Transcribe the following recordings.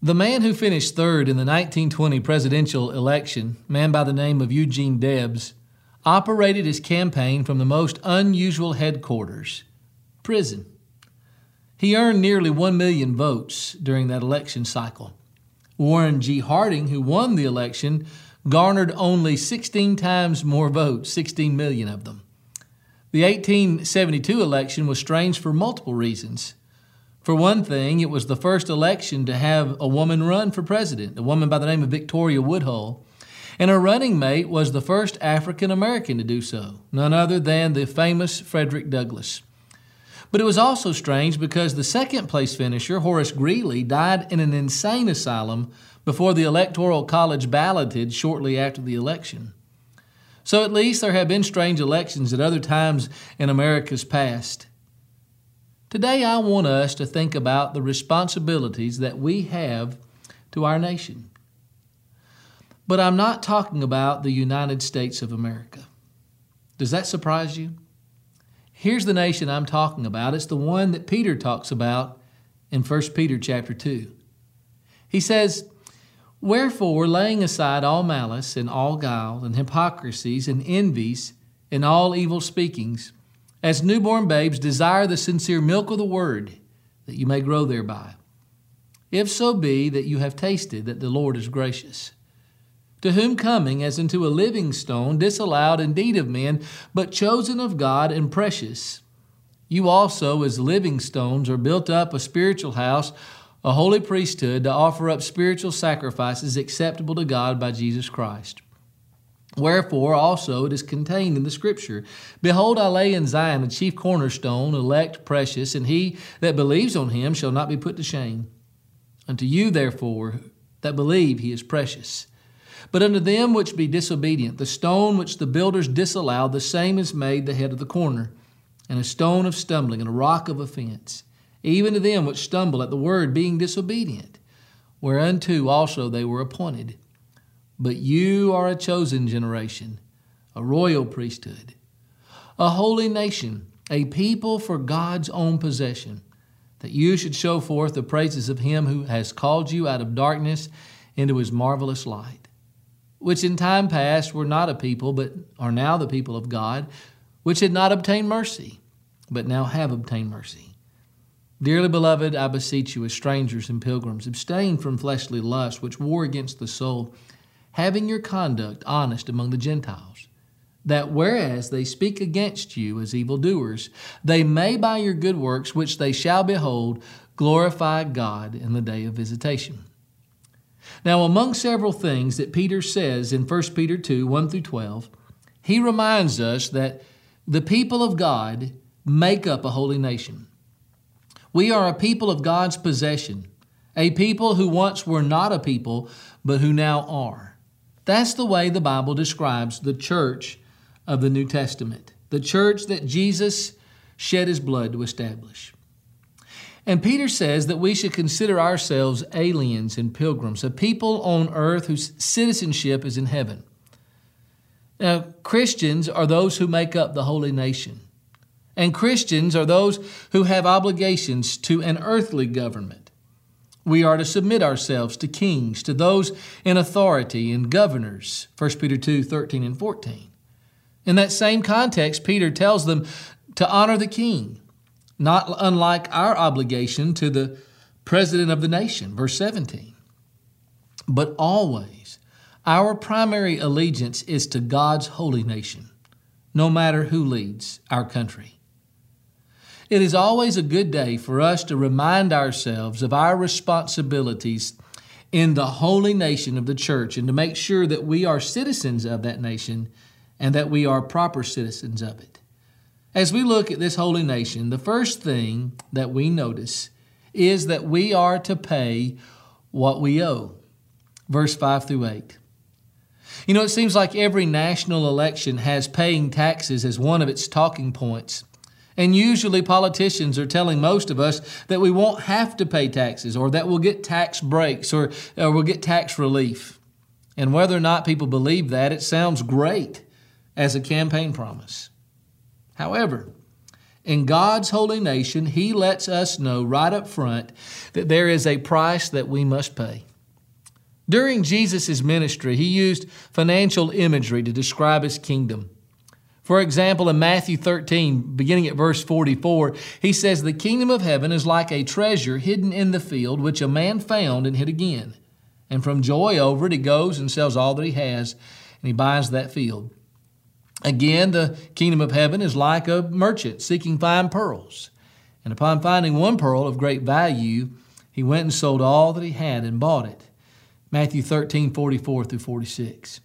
The man who finished third in the 1920 presidential election, a man by the name of Eugene Debs, operated his campaign from the most unusual headquarters, prison. He earned nearly 1 million votes during that election cycle. Warren G. Harding, who won the election, garnered only 16 times more votes, 16 million of them. The 1872 election was strange for multiple reasons. For one thing, it was the first election to have a woman run for president, a woman by the name of Victoria Woodhull, and her running mate was the first African American to do so, none other than the famous Frederick Douglass. But it was also strange because the second place finisher, Horace Greeley, died in an insane asylum before the Electoral College balloted shortly after the election. So at least there have been strange elections at other times in America's past. Today I want us to think about the responsibilities that we have to our nation. But I'm not talking about the United States of America. Does that surprise you? Here's the nation I'm talking about. It's the one that Peter talks about in 1 Peter chapter 2. He says, "Wherefore, laying aside all malice and all guile and hypocrisies and envies and all evil speakings, as newborn babes desire the sincere milk of the word, that you may grow thereby. If so be that you have tasted that the Lord is gracious. To whom coming as unto a living stone, disallowed indeed of men, but chosen of God and precious, you also as living stones are built up a spiritual house, a holy priesthood, to offer up spiritual sacrifices acceptable to God by Jesus Christ. Wherefore also it is contained in the Scripture, Behold, I lay in Zion a chief cornerstone, elect, precious, and he that believes on him shall not be put to shame. Unto you, therefore, that believe, he is precious. But unto them which be disobedient, the stone which the builders disallowed, the same is made the head of the corner, and a stone of stumbling, and a rock of offense. Even to them which stumble at the word, being disobedient, whereunto also they were appointed. But you are a chosen generation, a royal priesthood, a holy nation, a people for God's own possession, that you should show forth the praises of him who has called you out of darkness into his marvelous light, which in time past were not a people, but are now the people of God, which had not obtained mercy, but now have obtained mercy. Dearly beloved, I beseech you as strangers and pilgrims, abstain from fleshly lusts which war against the soul, having your conduct honest among the Gentiles, that whereas they speak against you as evildoers, they may by your good works, which they shall behold, glorify God in the day of visitation." Now, among several things that Peter says in 1 Peter 2, 1 through 12, he reminds us that the people of God make up a holy nation. We are a people of God's possession, a people who once were not a people, but who now are. That's the way the Bible describes the church of the New Testament, the church that Jesus shed his blood to establish. And Peter says that we should consider ourselves aliens and pilgrims, a people on earth whose citizenship is in heaven. Now, Christians are those who make up the holy nation. And Christians are those who have obligations to an earthly government. We are to submit ourselves to kings, to those in authority and governors, 1 Peter 2, 13 and 14. In that same context, Peter tells them to honor the king, not unlike our obligation to the president of the nation, verse 17. But always, our primary allegiance is to God's holy nation, no matter who leads our country. It is always a good day for us to remind ourselves of our responsibilities in the holy nation of the church and to make sure that we are citizens of that nation and that we are proper citizens of it. As we look at this holy nation, the first thing that we notice is that we are to pay what we owe. Verse 5 through 8. You know, it seems like every national election has paying taxes as one of its talking points. And usually politicians are telling most of us that we won't have to pay taxes or that we'll get tax breaks or we'll get tax relief. And whether or not people believe that, it sounds great as a campaign promise. However, In God's holy nation, He lets us know right up front that there is a price that we must pay. During Jesus' ministry, He used financial imagery to describe His kingdom. For example, in Matthew 13, beginning at verse 44, He says, "The kingdom of heaven is like a treasure hidden in the field, which a man found and hid again. And from joy over it, he goes and sells all that he has, and he buys that field. Again, the kingdom of heaven is like a merchant seeking fine pearls. And upon finding one pearl of great value, he went and sold all that he had and bought it." Matthew 13, 44 through 46.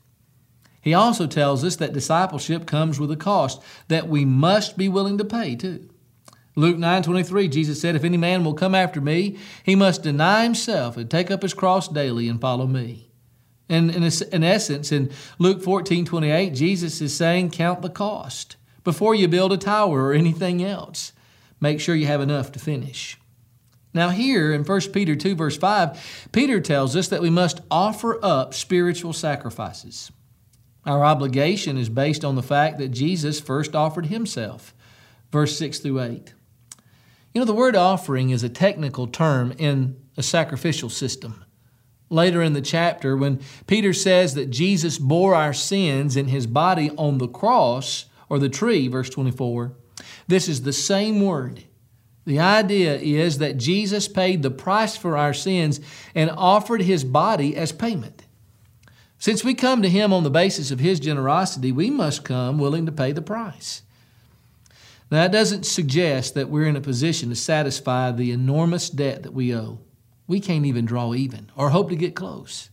He also tells us that discipleship comes with a cost that we must be willing to pay too. Luke 9:23, Jesus said, "If any man will come after me, he must deny himself and take up his cross daily and follow me." And in essence, in Luke 14:28, Jesus is saying, count the cost. Before you build a tower or anything else, make sure you have enough to finish. Now here in 1 Peter 2, verse 5, Peter tells us that we must offer up spiritual sacrifices. Our obligation is based on the fact that Jesus first offered Himself. Verse 6 through 8. You know, the word offering is a technical term in a sacrificial system. Later in the chapter, when Peter says that Jesus bore our sins in His body on the cross, or the tree, verse 24, this is the same word. The idea is that Jesus paid the price for our sins and offered His body as payment. Since we come to Him on the basis of His generosity, we must come willing to pay the price. Now, that doesn't suggest that we're in a position to satisfy the enormous debt that we owe. We can't even draw even or hope to get close.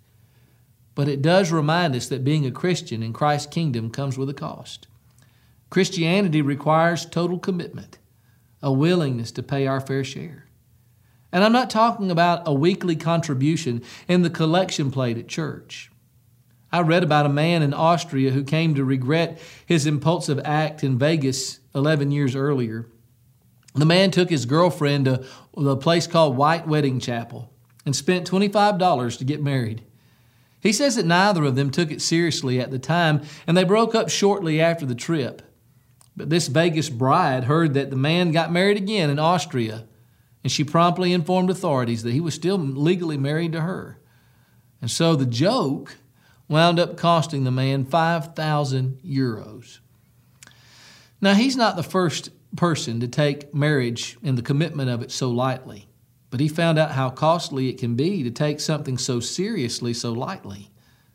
But it does remind us that being a Christian in Christ's kingdom comes with a cost. Christianity requires total commitment, a willingness to pay our fair share. And I'm not talking about a weekly contribution in the collection plate at church. I read about a man in Austria who came to regret his impulsive act in Vegas 11 years earlier. The man took his girlfriend to a place called White Wedding Chapel and spent $25 to get married. He says that neither of them took it seriously at the time, and they broke up shortly after the trip. But this Vegas bride heard that the man got married again in Austria, and she promptly informed authorities that he was still legally married to her. And so the joke wound up costing the man 5,000 euros. Now, he's not the first person to take marriage and the commitment of it so lightly, but he found out how costly it can be to take something so seriously so lightly.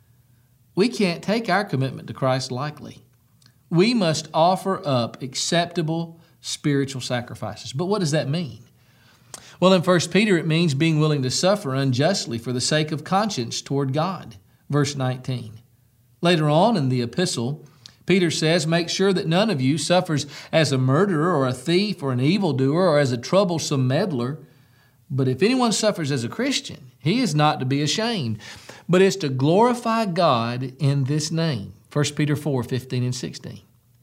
We can't take our commitment to Christ lightly. We must offer up acceptable spiritual sacrifices. But what does that mean? Well, in 1 Peter, it means being willing to suffer unjustly for the sake of conscience toward God. Verse 19. Later on in the epistle, Peter says, "Make sure that none of you suffers as a murderer or a thief or an evildoer or as a troublesome meddler. But if anyone suffers as a Christian, he is not to be ashamed, but is to glorify God in this name." 1 Peter 4, 15 and 16.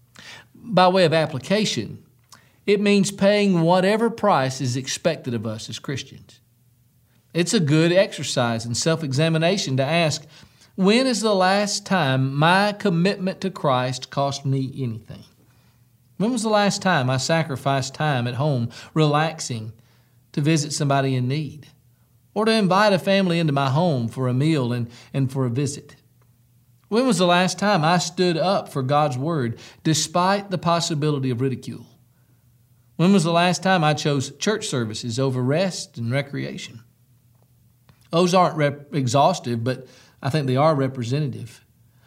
By way of application, it means paying whatever price is expected of us as Christians. It's a good exercise in self-examination to ask, when is the last time my commitment to Christ cost me anything? When was the last time I sacrificed time at home relaxing to visit somebody in need, or to invite a family into my home for a meal and for a visit? When was the last time I stood up for God's Word despite the possibility of ridicule? When was the last time I chose church services over rest and recreation? Those aren't exhaustive, but I think they are representative.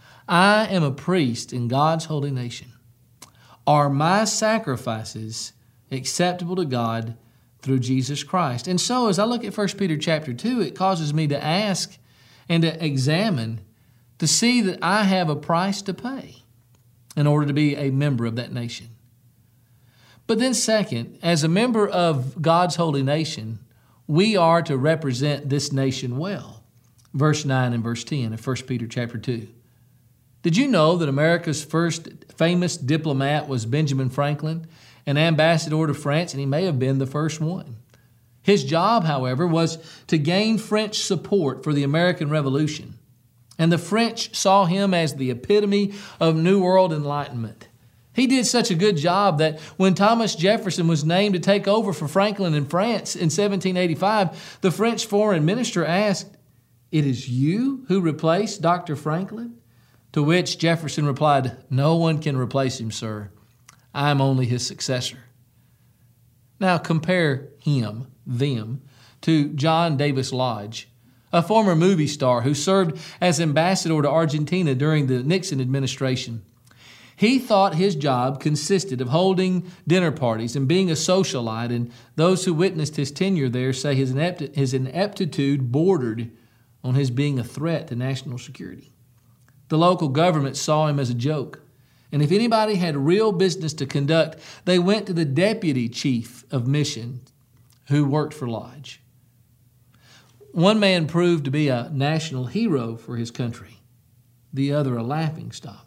I am a priest in God's holy nation. Are my sacrifices acceptable to God through Jesus Christ? And so as I look at 1 Peter chapter 2, it causes me to ask and to examine to see that I have a price to pay in order to be a member of that nation. But then second, as a member of God's holy nation, we are to represent this nation well. Verse 9 and verse 10 of 1 Peter chapter 2. Did you know that America's first famous diplomat was Benjamin Franklin, an ambassador to France, and he may have been the first one? His job, however, was to gain French support for the American Revolution. And the French saw him as the epitome of New World Enlightenment. He did such a good job that when Thomas Jefferson was named to take over for Franklin in France in 1785, the French foreign minister asked, "It is you who replaced Dr. Franklin?" To which Jefferson replied, "No one can replace him, sir. I am only his successor." Now compare them, to John Davis Lodge, a former movie star who served as ambassador to Argentina during the Nixon administration. He thought his job consisted of holding dinner parties and being a socialite, and those who witnessed his tenure there say his ineptitude bordered on his being a threat to national security. The local government saw him as a joke, and if anybody had real business to conduct, they went to the deputy chief of mission who worked for Lodge. One man proved to be a national hero for his country, the other a laughingstock.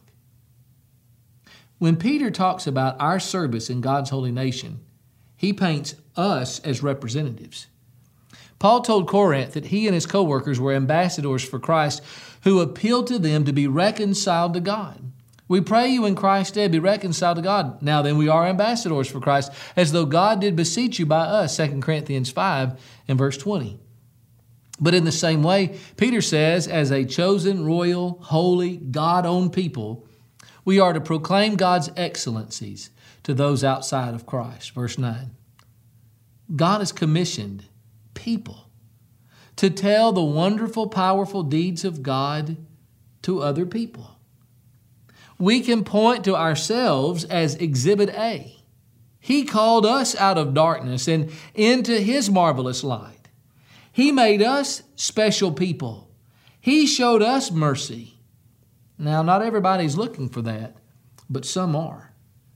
When Peter talks about our service in God's holy nation, he paints us as representatives. Paul told Corinth that he and his co-workers were ambassadors for Christ who appealed to them to be reconciled to God. We pray you in Christ's stead be reconciled to God. Now then, we are ambassadors for Christ, as though God did beseech you by us, 2 Corinthians 5 and verse 20. But in the same way, Peter says, as a chosen, royal, holy, God-owned people, we are to proclaim God's excellencies to those outside of Christ. Verse 9. God has commissioned people to tell the wonderful, powerful deeds of God to other people. We can point to ourselves as Exhibit A. He called us out of darkness and into His marvelous light. He made us special people. He showed us mercy. Now, not everybody's looking for that, but some are.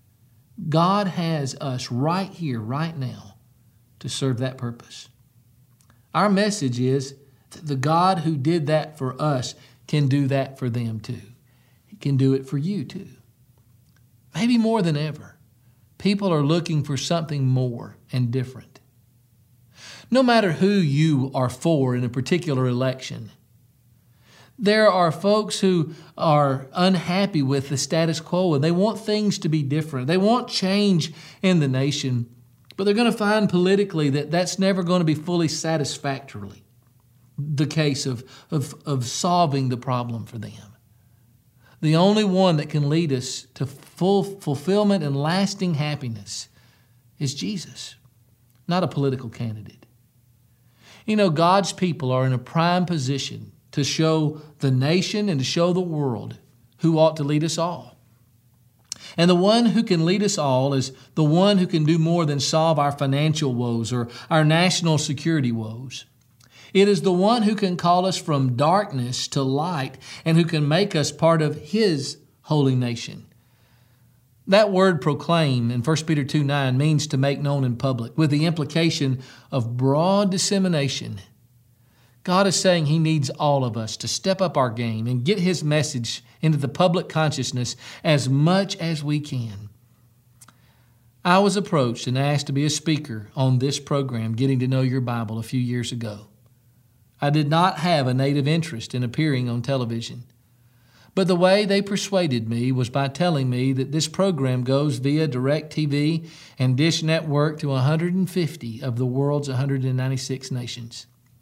God has us right here, right now, to serve that purpose. Our message is that the God who did that for us can do that for them too. He can do it for you too. Maybe more than ever, people are looking for something more and different. No matter who you are for in a particular election, there are folks who are unhappy with the status quo and they want things to be different. They want change in the nation, but they're going to find politically that that's never going to be fully satisfactorily the case of solving the problem for them. The only one that can lead us to full fulfillment and lasting happiness is Jesus, not a political candidate. You know, God's people are in a prime position to show the nation and to show the world who ought to lead us all. And the one who can lead us all is the one who can do more than solve our financial woes or our national security woes. It is the one who can call us from darkness to light and who can make us part of His holy nation. That word proclaim in 1 Peter 2:9 means to make known in public, with the implication of broad dissemination. God is saying He needs all of us to step up our game and get His message into the public consciousness as much as we can. I was approached and asked to be a speaker on this program, Getting to Know Your Bible, a few years ago. I did not have a native interest in appearing on television, but the way they persuaded me was by telling me that this program goes via DirecTV and Dish Network to 150 of the world's 196 nations.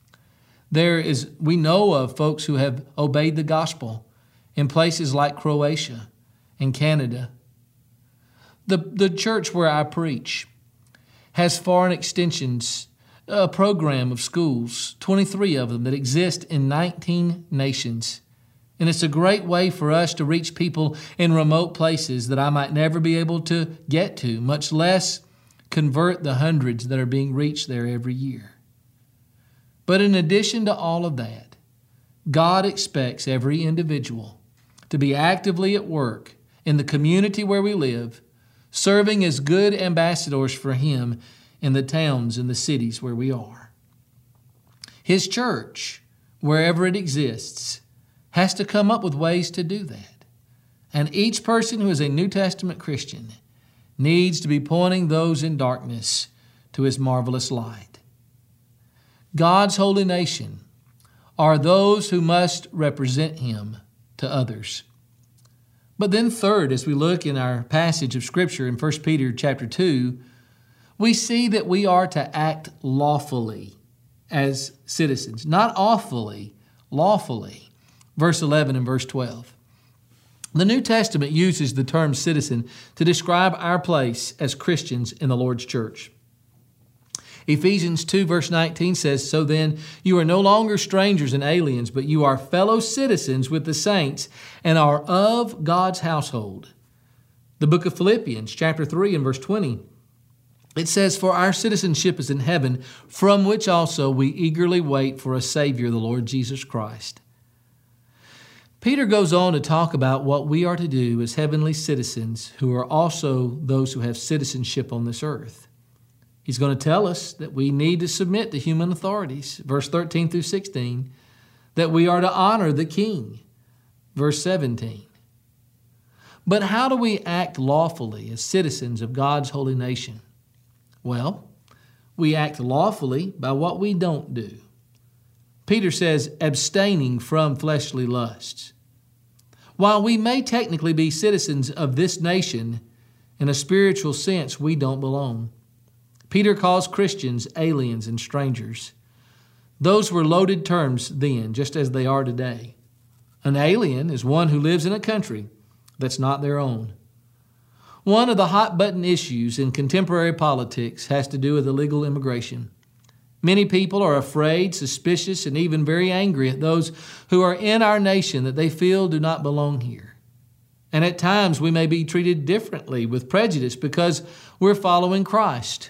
We know of folks who have obeyed the gospel in places like Croatia and Canada. The church where I preach has foreign extensions, a program of schools, 23 of them that exist in 19 nations. And it's a great way for us to reach people in remote places that I might never be able to get to, much less convert the hundreds that are being reached there every year. But in addition to all of that, God expects every individual to be actively at work in the community where we live, serving as good ambassadors for Him in the towns and the cities where we are. His church, wherever it exists, has to come up with ways to do that. And each person who is a New Testament Christian needs to be pointing those in darkness to His marvelous light. God's holy nation are those who must represent Him to others. But then third, as we look in our passage of Scripture in 1 Peter chapter 2, we see that we are to act lawfully as citizens, not awfully, lawfully. Verse 11 and verse 12. The New Testament uses the term citizen to describe our place as Christians in the Lord's church. Ephesians 2 verse 19 says, "So then you are no longer strangers and aliens, but you are fellow citizens with the saints and are of God's household." The book of Philippians chapter 3 and verse 20, it says, "For our citizenship is in heaven, from which also we eagerly wait for a Savior, the Lord Jesus Christ." Peter goes on to talk about what we are to do as heavenly citizens who are also those who have citizenship on this earth. He's going to tell us that we need to submit to human authorities, verse 13 through 16, that we are to honor the king, verse 17. But how do we act lawfully as citizens of God's holy nation? Well, we act lawfully by what we don't do. Peter says, abstaining from fleshly lusts. While we may technically be citizens of this nation, in a spiritual sense, we don't belong. Peter calls Christians aliens and strangers. Those were loaded terms then, just as they are today. An alien is one who lives in a country that's not their own. One of the hot-button issues in contemporary politics has to do with illegal immigration. Many people are afraid, suspicious, and even very angry at those who are in our nation that they feel do not belong here. And at times we may be treated differently with prejudice because we're following Christ.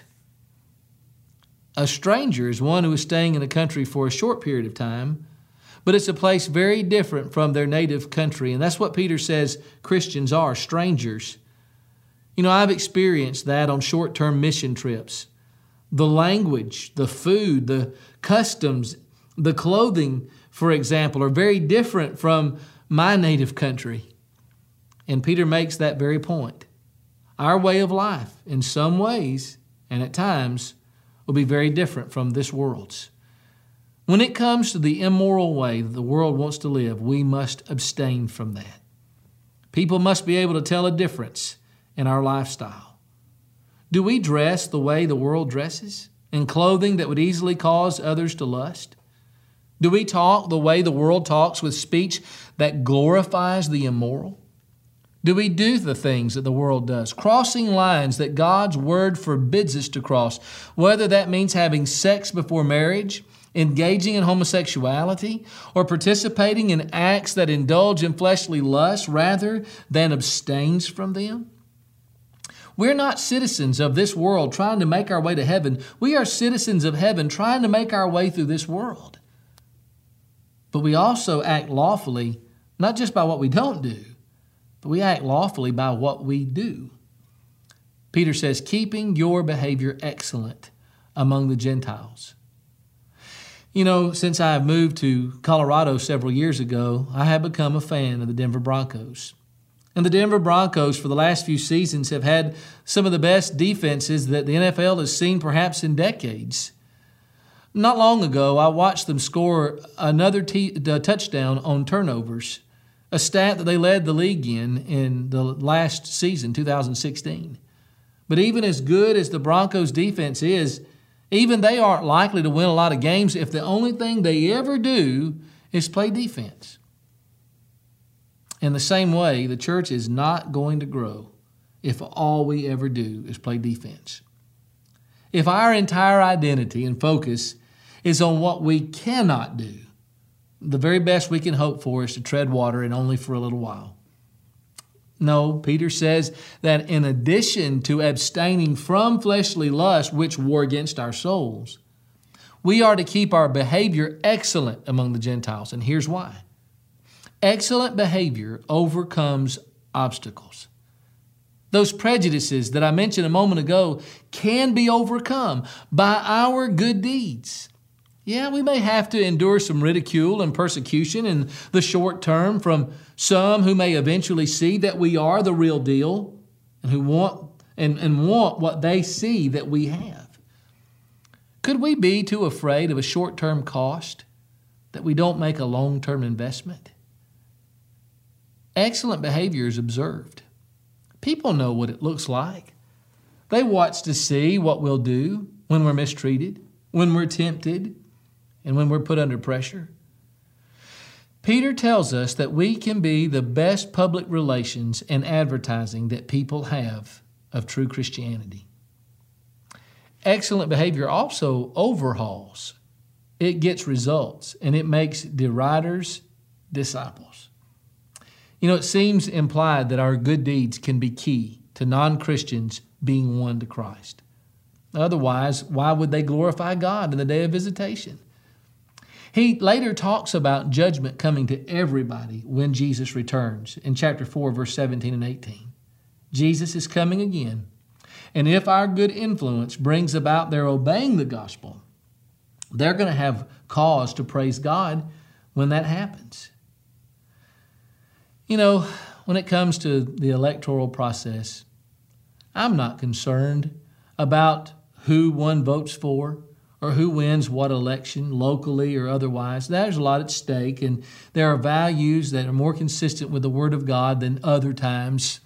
A stranger is one who is staying in a country for a short period of time, but it's a place very different from their native country. And that's what Peter says Christians are, strangers. You know, I've experienced that on short-term mission trips. The language, the food, the customs, the clothing, for example, are very different from my native country. And Peter makes that very point. Our way of life, in some ways, and at times, will be very different from this world's. When it comes to the immoral way that the world wants to live, we must abstain from that. People must be able to tell a difference in our lifestyle. Do we dress the way the world dresses, in clothing that would easily cause others to lust? Do we talk the way the world talks, with speech that glorifies the immoral? Do we do the things that the world does, crossing lines that God's Word forbids us to cross, whether that means having sex before marriage, engaging in homosexuality, or participating in acts that indulge in fleshly lust rather than abstains from them? We're not citizens of this world trying to make our way to heaven. We are citizens of heaven trying to make our way through this world. But we also act lawfully, not just by what we don't do, but we act lawfully by what we do. Peter says, keeping your behavior excellent among the Gentiles. You know, since I have moved to Colorado several years ago, I have become a fan of the Denver Broncos. And the Denver Broncos for the last few seasons have had some of the best defenses that the NFL has seen perhaps in decades. Not long ago, I watched them score another touchdown on turnovers, a stat that they led the league in the last season, 2016. But even as good as the Broncos' defense is, even they aren't likely to win a lot of games if the only thing they ever do is play defense. In the same way, the church is not going to grow if all we ever do is play defense. If our entire identity and focus is on what we cannot do, the very best we can hope for is to tread water, and only for a little while. No, Peter says that in addition to abstaining from fleshly lust, which war against our souls, we are to keep our behavior excellent among the Gentiles. And here's why. Excellent behavior overcomes obstacles. Those prejudices that I mentioned a moment ago can be overcome by our good deeds. Yeah, we may have to endure some ridicule and persecution in the short term from some who may eventually see that we are the real deal and who want what they see that we have. Could we be too afraid of a short-term cost that we don't make a long-term investment? Excellent behavior is observed. People know what it looks like. They watch to see what we'll do when we're mistreated, when we're tempted, and when we're put under pressure. Peter tells us that we can be the best public relations and advertising that people have of true Christianity. Excellent behavior also overhauls. It gets results, and it makes deriders disciples. You know, it seems implied that our good deeds can be key to non-Christians being won to Christ. Otherwise, why would they glorify God in the day of visitation? He later talks about judgment coming to everybody when Jesus returns in chapter 4, verse 17 and 18. Jesus is coming again, and if our good influence brings about their obeying the gospel, they're going to have cause to praise God when that happens. You know, when it comes to the electoral process, I'm not concerned about who one votes for or who wins what election, locally or otherwise. There's a lot at stake, and there are values that are more consistent with the Word of God than other times.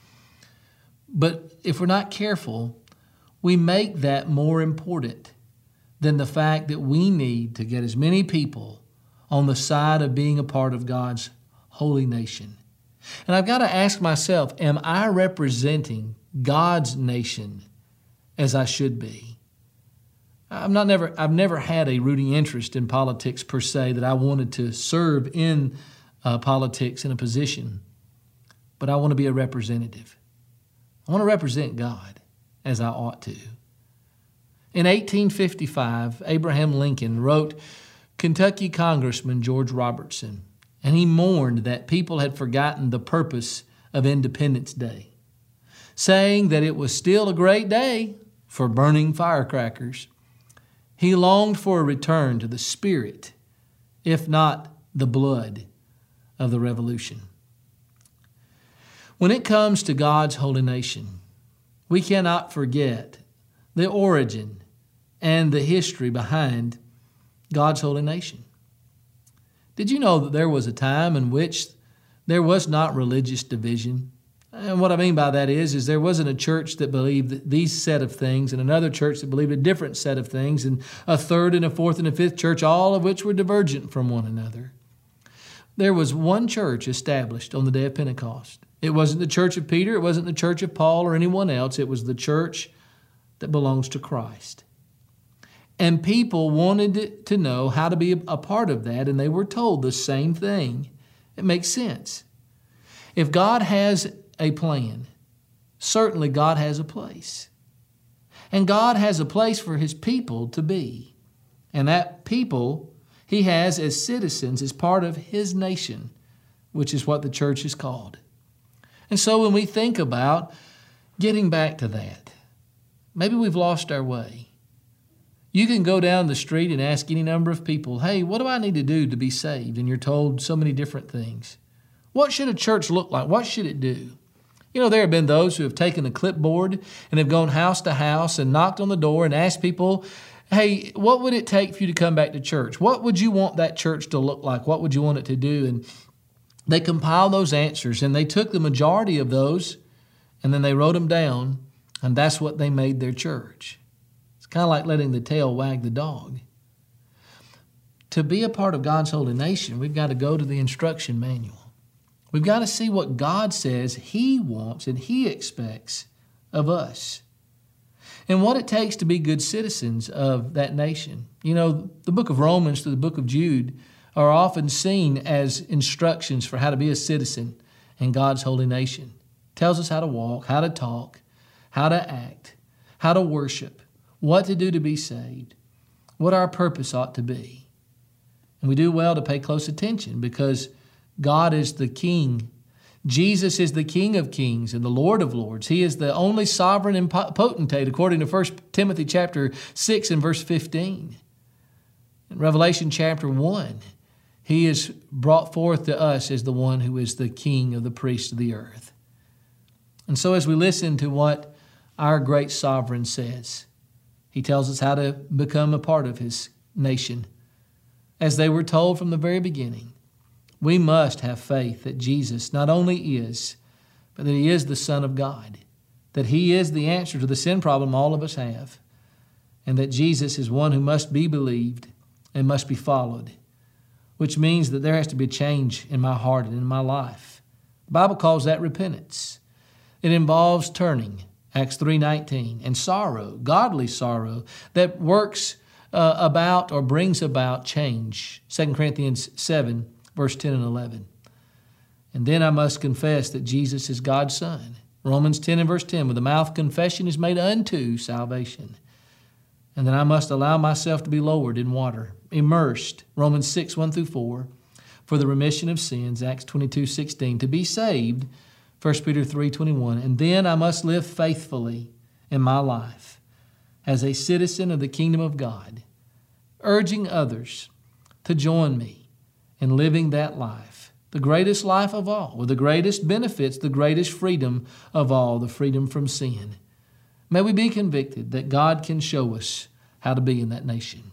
But if we're not careful, we make that more important than the fact that we need to get as many people on the side of being a part of God's holy nation. And I've got to ask myself, am I representing God's nation as I should be? I've never had a rooting interest in politics per se, that I wanted to serve in politics in a position, but I want to be a representative. I want to represent God as I ought to. In 1855, Abraham Lincoln wrote Kentucky Congressman George Robertson, and he mourned that people had forgotten the purpose of Independence Day, saying that it was still a great day for burning firecrackers. He longed for a return to the spirit, if not the blood, of the Revolution. When it comes to God's holy nation, we cannot forget the origin and the history behind God's holy nation. Did you know that there was a time in which there was not religious division? And what I mean by that is there wasn't a church that believed these set of things and another church that believed a different set of things, and a third and a fourth and a fifth church, all of which were divergent from one another. There was one church established on the day of Pentecost. It wasn't the church of Peter, it wasn't the church of Paul or anyone else. It was the church that belongs to Christ. And people wanted to know how to be a part of that, and they were told the same thing. It makes sense. If God has a plan, certainly God has a place. And God has a place for His people to be. And that people He has as citizens as part of His nation, which is what the church is called. And so when we think about getting back to that, maybe we've lost our way. You can go down the street and ask any number of people, hey, what do I need to do to be saved? And you're told so many different things. What should a church look like? What should it do? You know, there have been those who have taken a clipboard and have gone house to house and knocked on the door and asked people, hey, what would it take for you to come back to church? What would you want that church to look like? What would you want it to do? And they compiled those answers, and they took the majority of those, and then they wrote them down, and that's what they made their church. It's kind of like letting the tail wag the dog. To be a part of God's holy nation, we've got to go to the instruction manual. We've got to see what God says He wants and He expects of us, and what it takes to be good citizens of that nation. You know, the book of Romans to the book of Jude are often seen as instructions for how to be a citizen in God's holy nation. It tells us how to walk, how to talk, how to act, how to worship, what to do to be saved, what our purpose ought to be. And we do well to pay close attention, because God is the King. Jesus is the King of kings and the Lord of lords. He is the only sovereign and potentate, according to 1 Timothy chapter 6 and verse 15. In Revelation chapter 1, He is brought forth to us as the one who is the King of the priests of the earth. And so as we listen to what our great sovereign says, He tells us how to become a part of His nation, as they were told from the very beginning. We must have faith that Jesus not only is, but that He is the Son of God, that He is the answer to the sin problem all of us have, and that Jesus is one who must be believed and must be followed, which means that there has to be a change in my heart and in my life. The Bible calls that repentance. It involves turning, Acts 3:19, and sorrow, godly sorrow, that works about or brings about change, 2 Corinthians 7, verse 10 and 11. And then I must confess that Jesus is God's Son. Romans 10 and verse 10, with the mouth confession is made unto salvation. And then I must allow myself to be lowered in water, immersed, Romans 6, 1 through 4, for the remission of sins, Acts 22:16, to be saved, 1 Peter 3:21. And then I must live faithfully in my life as a citizen of the kingdom of God, urging others to join me in living that life, the greatest life of all, with the greatest benefits, the greatest freedom of all, the freedom from sin. May we be convicted that God can show us how to be in that nation.